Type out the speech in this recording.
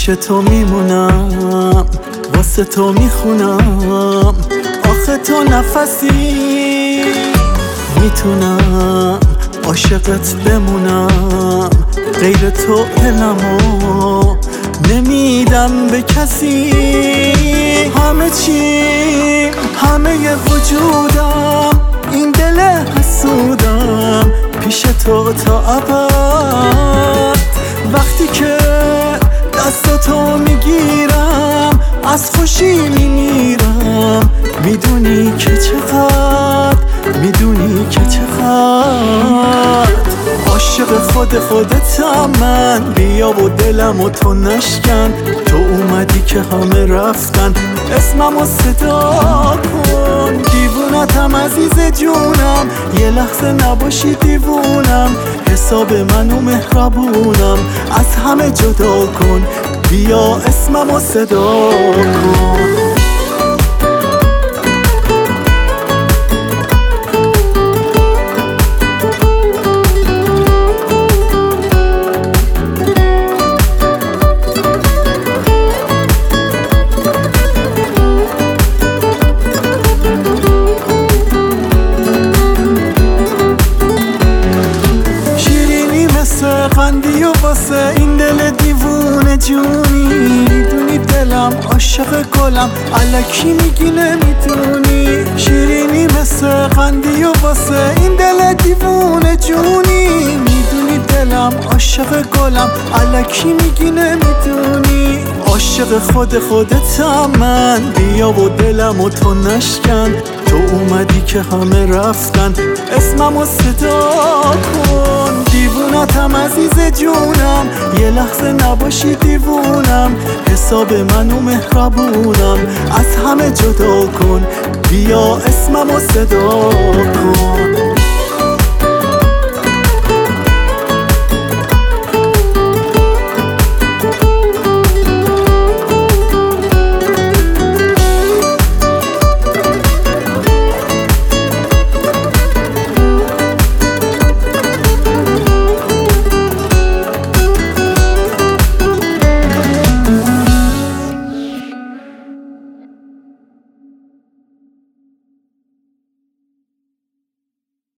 پیش تو میمونم، واسه تو میخونم، آخه تو نفسی میتونم عاشقت بمونم، غیر تو دلمو نمیدم به کسی. همه چی، همه وجودم، این دل حسودم پیش تو تا ابد. وقتی که دستاتو میگیرم از خوشی میمیرم، میدونی که چقدر، میدونی که چقدر عاشق خودتم من. بیا و دلم و تو نشکن، تو اومدی که همه رفتن، اسممو صدا کن. دیوونتم عزیز جونم، یه لحظه نباشی دیوونم، حساب منو مهربونم از همه جدا کن. بیا اسممو صدا کن. خندی و واسه این دل دیوونه جونی، میدونی دلم عاشق گلم، الکی میگی نمیدونی. شیرینی مثل خندی و واسه این دل دیوونه جونی، میدونی دلم عاشق گلم، الکی میگی نمیدونی. عاشق خودتم من، بیا و دلم و تو نشکن، تو اومدی که همه رفتن، اسممو صدا کن. دیوونتم عزیز جونم، یه لحظه نباشی دیوونم، حساب منو مهربونم از همه جدا کن. بیا اسممو صدا کن.